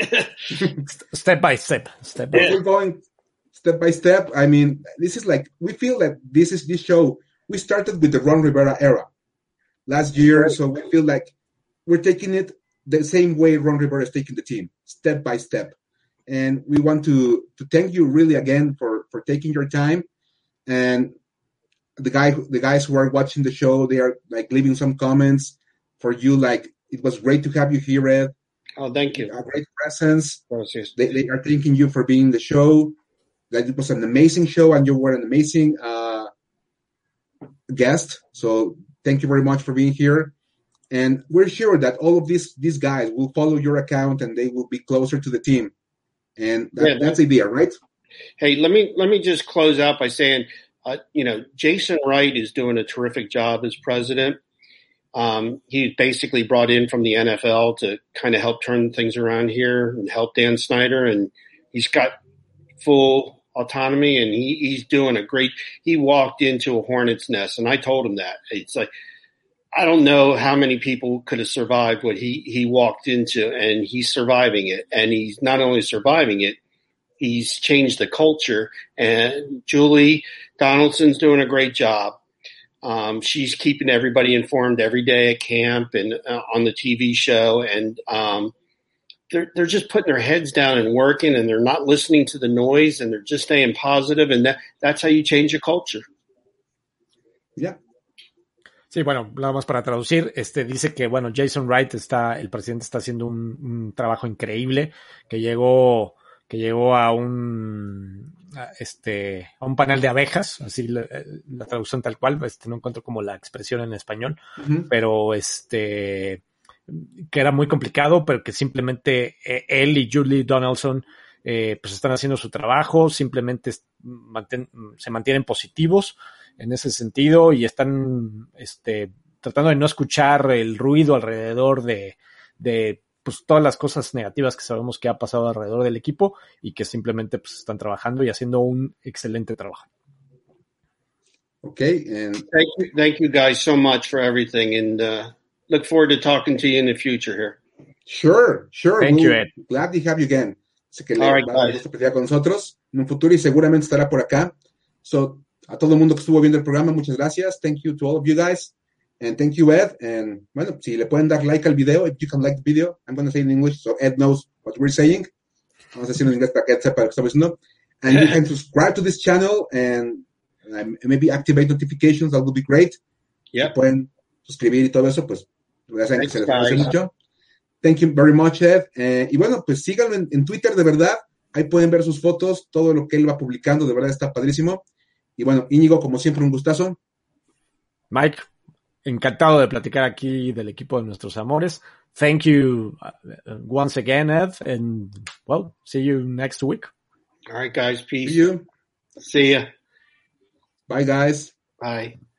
Step by step. We're going step by step. I mean, this is like, we feel that this show, we started with the Ron Rivera era last year, so we feel like we're taking it the same way Ron Rivera is taking the team, step by step. And we want to thank you really again for taking your time. And the guys who are watching the show, they are like leaving some comments for you. Like, it was great to have you here, Ed. Oh, thank you. A great presence. Gracias. They are thanking you for being the show. That it was an amazing show, and you were an amazing guest. So thank you very much for being here. And we're sure that all of these guys will follow your account, and they will be closer to the team. And that's the idea, right? Hey, let me just close out by saying, Jason Wright is doing a terrific job as president. He's basically brought in from the NFL to kind of help turn things around here and help Dan Snyder, and he's got full autonomy, and he's doing he walked into a hornet's nest, and I told him that. It's like, I don't know how many people could have survived what he walked into, and he's surviving it. And he's not only surviving it, he's changed the culture. And Julie Donaldson's doing a great job. She's keeping everybody informed every day at camp and on the TV show. And they're just putting their heads down and working, and they're not listening to the noise, and they're just staying positive. And that's how you change a culture. Yeah. Sí, bueno, nada más para traducir, dice que, bueno, Jason Wright el presidente está haciendo un trabajo increíble, que llegó a un panel de abejas, así la traducción tal cual, no encuentro como la expresión en español, pero que era muy complicado, pero que simplemente él y Julie Donaldson pues están haciendo su trabajo, simplemente se mantienen positivos en ese sentido, y están tratando de no escuchar el ruido alrededor de pues todas las cosas negativas que sabemos que ha pasado alrededor del equipo, y que simplemente pues están trabajando y haciendo un excelente trabajo. Okay, and thank you guys so much for everything, and look forward to talking to you in the future here. Sure. Thank you, Ed. Glad to have you again. Así que le All right, va a dar guys. gusto platicar con nosotros en un futuro y seguramente estará por acá. So, a todo el mundo que estuvo viendo el programa, muchas gracias. Thank you to all of you guys. And thank you, Ed. And, bueno, si le pueden dar like al video, if you can like the video, I'm going to say in English so Ed knows what we're saying. Vamos a decirlo en inglés para que Ed sepa lo que estamos diciendo. And you can subscribe to this channel and maybe activate notifications. That would be great. Yep. Pueden suscribir y todo eso, pues, ya saben que Thanks, se les agradece guys. mucho. Thank you very much, Ed. Y bueno, pues síganlo en Twitter, de verdad. Ahí pueden ver sus fotos, todo lo que él va publicando, de verdad está padrísimo. Y bueno, Íñigo, como siempre, un gustazo. Mike, encantado de platicar aquí del equipo de nuestros amores. Thank you once again, Ed, and well, see you next week. All right, guys. Peace. See you. See ya. Bye, guys. Bye.